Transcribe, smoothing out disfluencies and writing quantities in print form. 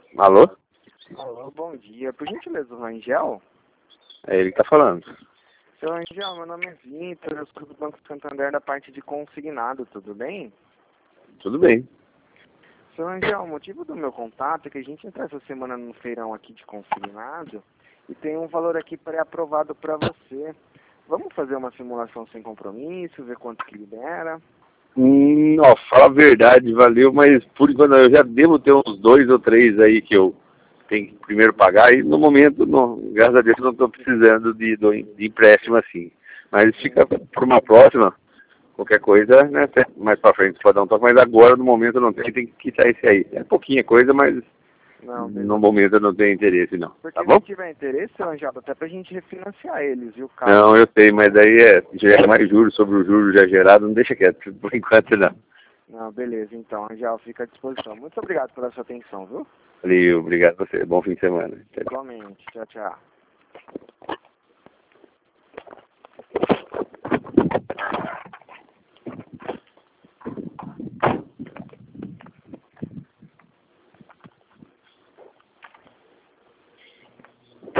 Alô? Alô, bom dia. Por gentileza, o Rangel? É ele que tá falando. Seu Rangel, meu nome é Vitor, eu sou do Banco Santander da parte de consignado, tudo bem? Tudo bem. Seu Rangel, o motivo do meu contato é que a gente entra essa semana no feirão aqui de consignado e tem um valor aqui pré-aprovado para você. Vamos fazer uma simulação sem compromisso, ver quanto que libera? Ó, fala a verdade, valeu, mas por enquanto eu já devo ter uns 2 ou 3 aí que eu tenho que primeiro pagar e no momento, não, graças a Deus, não estou precisando de empréstimo assim. Mas fica por uma próxima, qualquer coisa, né, até mais pra frente você pode dar um toque, mas agora no momento não tem que quitar esse aí. É pouquinha coisa, mas Não, no beleza. momento eu não tenho interesse não, tá Porque bom? se tiver interesse, seu Rangel, dá até pra gente refinanciar eles, viu? Não, Caso. eu sei, mas aí já é mais juros sobre o juros já gerado, não deixa quieto, por enquanto não. Não, beleza, então, Rangel, fica à disposição. Muito obrigado pela sua atenção, viu? Valeu, obrigado a você. Bom fim de semana. Tchau, tchau. Igualmente. Tchau, tchau.